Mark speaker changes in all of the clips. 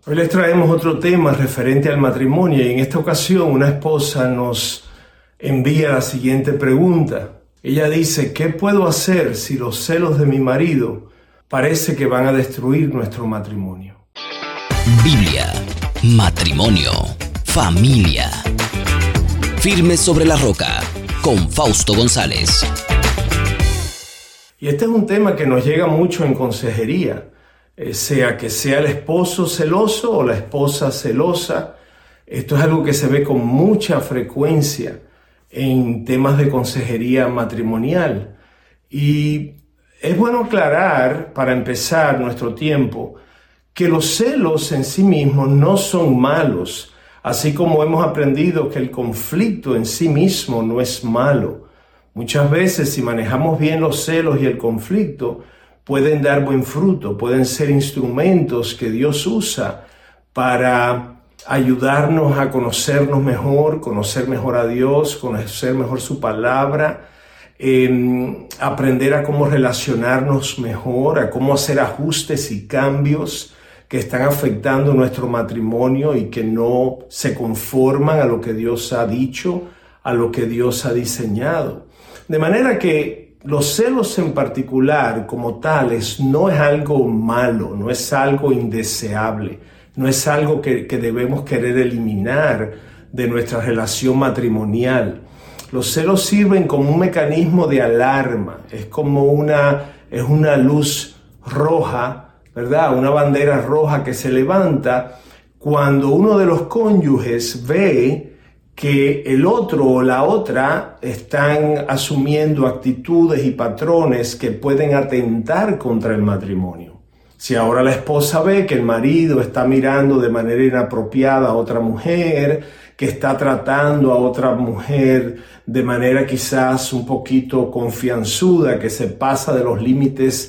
Speaker 1: Hoy les traemos otro tema referente al matrimonio y en esta ocasión una esposa nos envía la siguiente pregunta. Ella dice, ¿qué puedo hacer si los celos de mi marido parece que van a destruir nuestro matrimonio?
Speaker 2: Biblia, matrimonio, familia. Firme sobre la roca, con Fausto González.
Speaker 1: Y este es un tema que nos llega mucho en consejería. Sea que sea el esposo celoso o la esposa celosa. Esto es algo que se ve con mucha frecuencia en temas de consejería matrimonial. Y es bueno aclarar, para empezar nuestro tiempo, que los celos en sí mismos no son malos, así como hemos aprendido que el conflicto en sí mismo no es malo. Muchas veces, si manejamos bien los celos y el conflicto, pueden dar buen fruto, pueden ser instrumentos que Dios usa para ayudarnos a conocernos mejor, conocer mejor a Dios, conocer mejor su palabra, aprender a cómo relacionarnos mejor, a cómo hacer ajustes y cambios que están afectando nuestro matrimonio y que no se conforman a lo que Dios ha dicho, a lo que Dios ha diseñado. De manera que los celos en particular, como tales, no es algo malo, no es algo indeseable, no es algo que debemos querer eliminar de nuestra relación matrimonial. Los celos sirven como un mecanismo de alarma, es una luz roja, ¿verdad? Una bandera roja que se levanta cuando uno de los cónyuges ve que el otro o la otra están asumiendo actitudes y patrones que pueden atentar contra el matrimonio. Si ahora la esposa ve que el marido está mirando de manera inapropiada a otra mujer, que está tratando a otra mujer de manera quizás un poquito confianzuda, que se pasa de los límites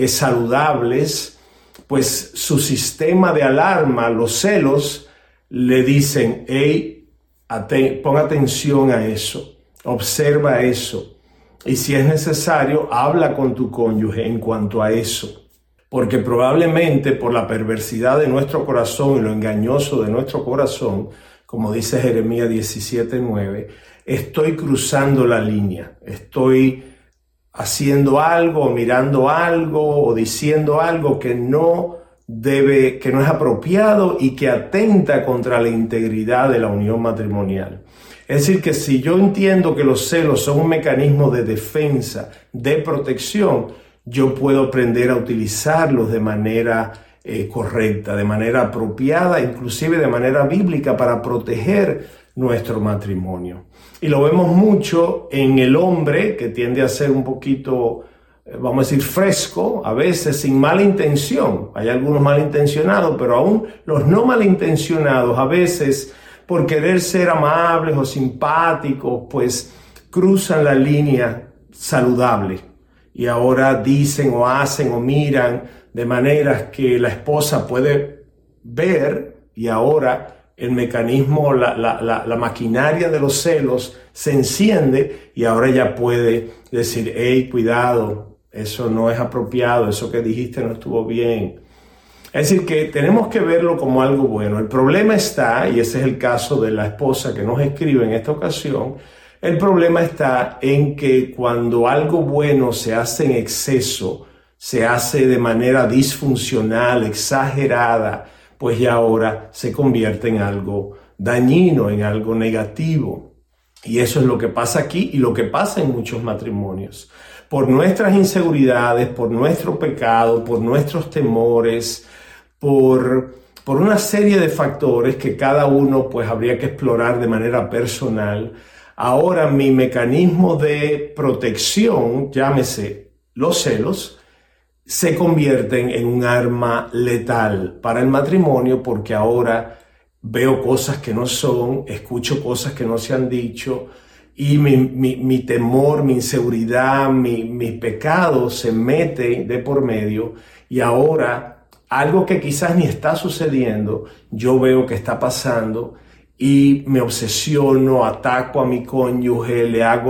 Speaker 1: saludables, pues su sistema de alarma, los celos, le dicen, hey, pon atención a eso, observa eso y si es necesario, habla con tu cónyuge en cuanto a eso. Porque probablemente por la perversidad de nuestro corazón y lo engañoso de nuestro corazón, como dice Jeremías 17:9, estoy cruzando la línea, estoy haciendo algo, mirando algo o diciendo algo que no es apropiado y que atenta contra la integridad de la unión matrimonial. Es decir, que si yo entiendo que los celos son un mecanismo de defensa, de protección, yo puedo aprender a utilizarlos de manera correcta, de manera apropiada, inclusive de manera bíblica para proteger nuestro matrimonio. Y lo vemos mucho en el hombre, que tiende a ser un poquito, vamos a decir, fresco, a veces sin mala intención. Hay algunos malintencionados, pero aún los no malintencionados, a veces por querer ser amables o simpáticos, pues cruzan la línea saludable. Y ahora dicen o hacen o miran de maneras que la esposa puede ver y ahora el mecanismo, la maquinaria de los celos se enciende y ahora ella puede decir, hey, cuidado, eso no es apropiado, eso que dijiste no estuvo bien. Es decir, que tenemos que verlo como algo bueno. El problema está, y ese es el caso de la esposa que nos escribe en esta ocasión, el problema está en que cuando algo bueno se hace en exceso, se hace de manera disfuncional, exagerada, pues ya ahora se convierte en algo dañino, en algo negativo. Y eso es lo que pasa aquí y lo que pasa en muchos matrimonios. Por nuestras inseguridades, por nuestro pecado, por nuestros temores, por una serie de factores que cada uno pues habría que explorar de manera personal. Ahora mi mecanismo de protección, llámese los celos, se convierten en un arma letal para el matrimonio porque ahora veo cosas que no son, escucho cosas que no se han dicho y mi temor, mi inseguridad, mi pecado se mete de por medio y ahora algo que quizás ni está sucediendo, yo veo que está pasando y me obsesiono, ataco a mi cónyuge,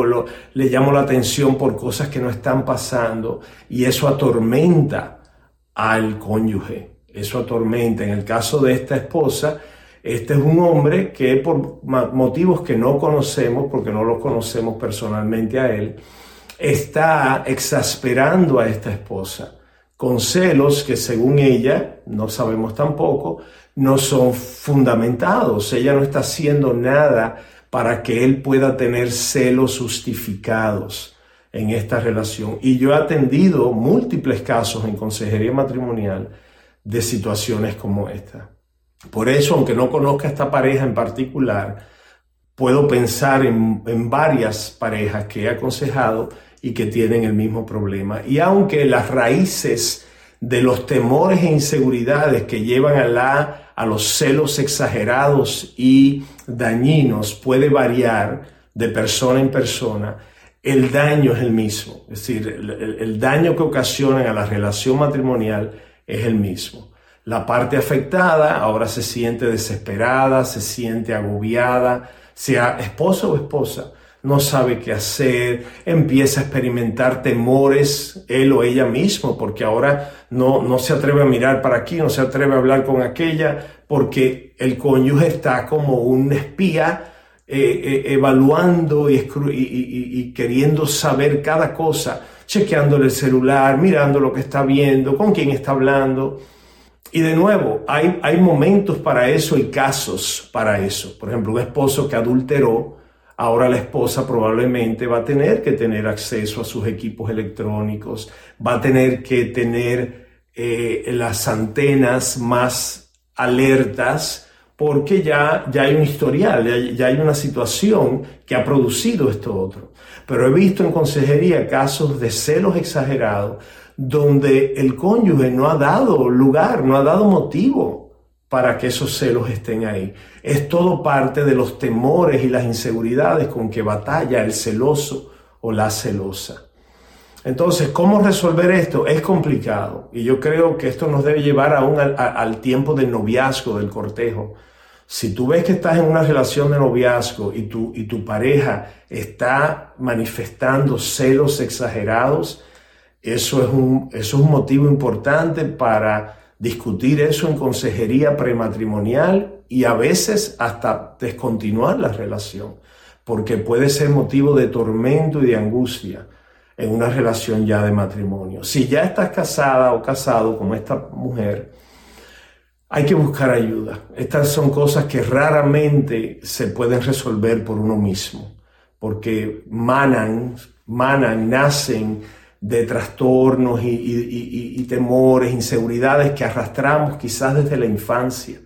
Speaker 1: le llamo la atención por cosas que no están pasando y eso atormenta al cónyuge. Eso atormenta. En el caso de esta esposa, este es un hombre que por motivos que no conocemos, porque no lo conocemos personalmente a él, está exasperando a esta esposa con celos que, según ella, no sabemos tampoco, no son fundamentados. Ella no está haciendo nada para que él pueda tener celos justificados en esta relación. Y yo he atendido múltiples casos en consejería matrimonial de situaciones como esta. Por eso, aunque no conozca a esta pareja en particular, puedo pensar en varias parejas que he aconsejado y que tienen el mismo problema. Y aunque las raíces de los temores e inseguridades que llevan a los celos exagerados y dañinos puede variar de persona en persona, el daño es el mismo. Es decir, el daño que ocasionan a la relación matrimonial es el mismo. La parte afectada ahora se siente desesperada, se siente agobiada, sea esposo o esposa, no sabe qué hacer, empieza a experimentar temores, él o ella mismo, porque ahora no se atreve a mirar para aquí, no se atreve a hablar con aquella, porque el cónyuge está como un espía evaluando y queriendo saber cada cosa, chequeándole el celular, mirando lo que está viendo, con quién está hablando. Y de nuevo, hay momentos para eso y casos para eso. Por ejemplo, un esposo que adulteró, ahora la esposa probablemente va a tener que tener acceso a sus equipos electrónicos, va a tener que tener las antenas más alertas, porque ya hay un historial, ya hay una situación que ha producido esto otro. Pero he visto en consejería casos de celos exagerados donde el cónyuge no ha dado lugar, no ha dado motivo para que esos celos estén ahí. Es todo parte de los temores y las inseguridades con que batalla el celoso o la celosa. Entonces, ¿cómo resolver esto? Es complicado, y yo creo que esto nos debe llevar aún al tiempo del noviazgo, del cortejo. Si tú ves que estás en una relación de noviazgo y tu pareja está manifestando celos exagerados, eso es un motivo importante para discutir eso en consejería prematrimonial y a veces hasta descontinuar la relación, porque puede ser motivo de tormento y de angustia en una relación ya de matrimonio. Si ya estás casada o casado como esta mujer, hay que buscar ayuda. Estas son cosas que raramente se pueden resolver por uno mismo, porque nacen de trastornos y temores, inseguridades que arrastramos quizás desde la infancia.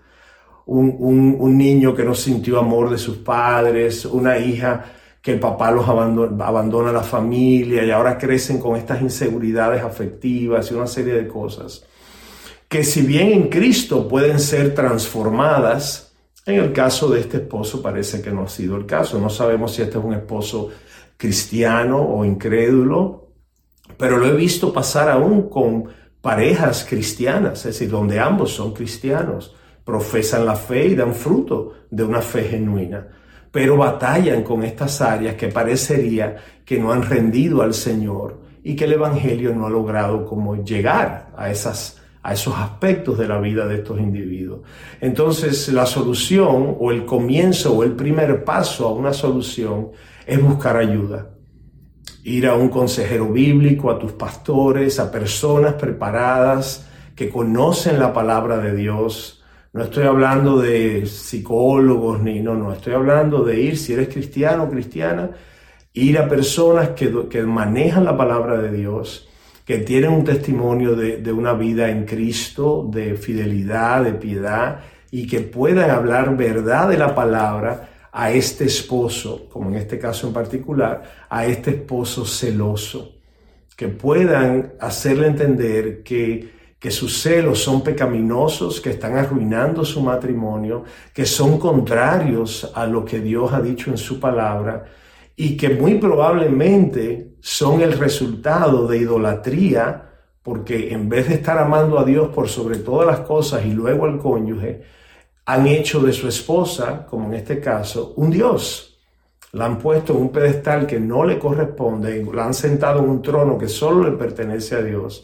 Speaker 1: Un niño que no sintió amor de sus padres, una hija que el papá los abandona a la familia y ahora crecen con estas inseguridades afectivas y una serie de cosas que, si bien en Cristo pueden ser transformadas, en el caso de este esposo parece que no ha sido el caso. No sabemos si este es un esposo cristiano o incrédulo, pero lo he visto pasar aún con parejas cristianas, es decir, donde ambos son cristianos, profesan la fe y dan fruto de una fe genuina, pero batallan con estas áreas que parecería que no han rendido al Señor y que el Evangelio no ha logrado como llegar a esos aspectos de la vida de estos individuos. Entonces, la solución o el comienzo o el primer paso a una solución es buscar ayuda. Ir a un consejero bíblico, a tus pastores, a personas preparadas que conocen la palabra de Dios. No estoy hablando de psicólogos, no, estoy hablando de ir, si eres cristiano o cristiana, ir a personas que manejan la palabra de Dios, que tienen un testimonio de una vida en Cristo, de fidelidad, de piedad, y que puedan hablar verdad de la palabra a este esposo, como en este caso en particular, a este esposo celoso, que puedan hacerle entender que sus celos son pecaminosos, que están arruinando su matrimonio, que son contrarios a lo que Dios ha dicho en su palabra y que muy probablemente son el resultado de idolatría, porque en vez de estar amando a Dios por sobre todas las cosas y luego al cónyuge, han hecho de su esposa, como en este caso, un Dios. La han puesto en un pedestal que no le corresponde, la han sentado en un trono que solo le pertenece a Dios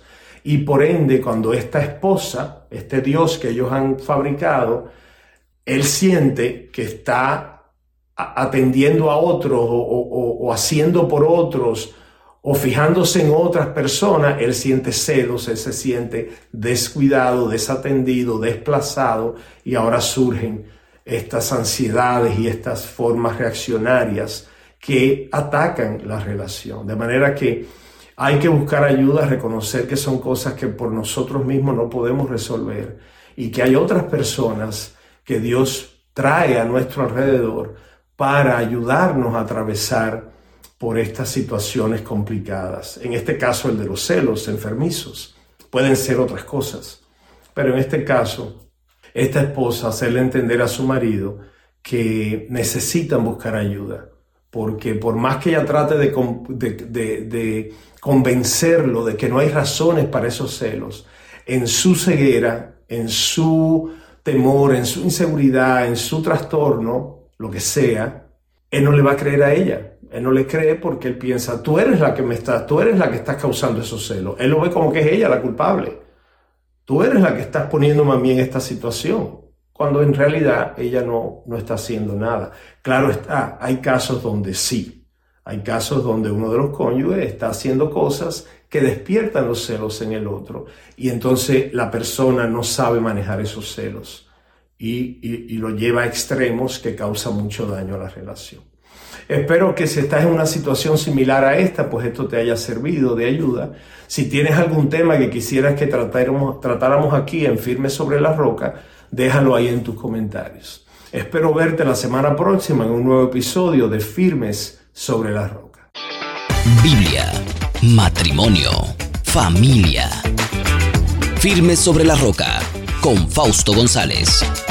Speaker 1: Y por ende, cuando esta esposa, este Dios que ellos han fabricado, él siente que está atendiendo a otros o haciendo por otros o fijándose en otras personas, él siente celos, él se siente descuidado, desatendido, desplazado, y ahora surgen estas ansiedades y estas formas reaccionarias que atacan la relación. De manera que hay que buscar ayuda, reconocer que son cosas que por nosotros mismos no podemos resolver y que hay otras personas que Dios trae a nuestro alrededor para ayudarnos a atravesar por estas situaciones complicadas. En este caso, el de los celos enfermizos. Pueden ser otras cosas, pero en este caso, esta esposa hacerle entender a su marido que necesitan buscar ayuda, porque por más que ella trate de convencerlo de que no hay razones para esos celos, en su ceguera, en su temor, en su inseguridad, en su trastorno, lo que sea, él no le va a creer a ella. Él no le cree porque él piensa, tú eres la que estás causando esos celos. Él lo ve como que es ella la culpable. Tú eres la que estás poniéndome a mí en esta situación, cuando en realidad ella no está haciendo nada. Claro está, hay casos donde sí. Hay casos donde uno de los cónyuges está haciendo cosas que despiertan los celos en el otro, y entonces la persona no sabe manejar esos celos y lo lleva a extremos que causan mucho daño a la relación. Espero que si estás en una situación similar a esta, pues esto te haya servido de ayuda. Si tienes algún tema que quisieras que tratáramos aquí en Firmes sobre la Roca, déjalo ahí en tus comentarios. Espero verte la semana próxima en un nuevo episodio de Firmes sobre la Roca.
Speaker 2: Biblia, matrimonio, familia. Firmes sobre la Roca con Fausto González.